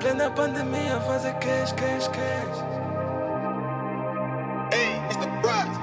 Plena pandemia, fazer cash. Hey, it's the prize.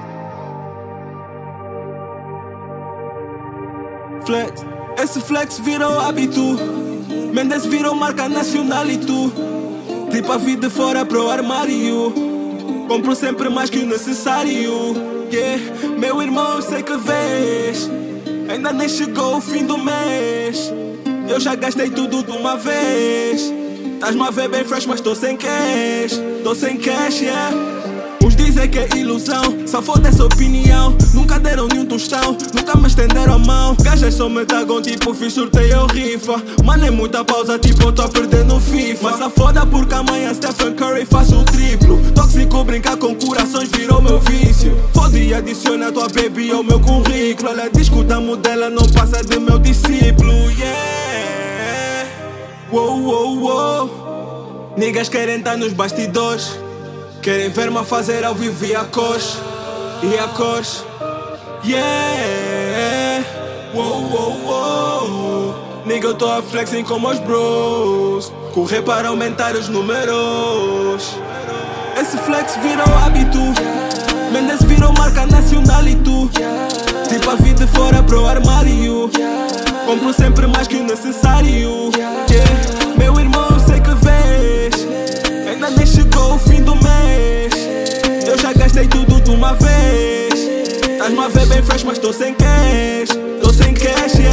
Flex, esse flex virou hábito. Mendes virou marca nacional e tu tipo a vida fora pro armário. Compro sempre mais que o necessário. Yeah, meu irmão, eu sei que vês. Ainda nem chegou o fim do mês. Eu já gastei tudo de uma vez. Tás-me a ver bem fresh, mas tô sem cash. Yeah. Uns dizem que é ilusão, só foda essa opinião. Nunca deram nenhum tostão, nunca me estenderam a mão. Gajas só me tragam tipo fiz sorteio rifa. Mano, é muita pausa, tipo eu tô a perder no FIFA. Mas a foda porque amanhã Stephen Curry faço o triplo. Tóxico brincar com corações virou meu vício. Foda e adiciona a tua baby ao meu currículo. Ela diz que o damo dela não passa de meu discípulo. Yeah, wow. Niggas querem estar nos bastidores. Querem ver-me fazer ao vivo e a cores. Yeah, wow. Nigga, eu tô a flexing com meus bros. Correr para aumentar os números. Esse flex virou hábito. Mendes virou marca nacional e tu tipo a vida fora pro armário. Compro sempre mais que o necessário. Yeah, meu irmão, eu sei que vês. Ainda nem chegou o fim do mês. Eu já gastei tudo de uma vez. Tás-me a ver bem fresh, mas tô sem cash. Yeah.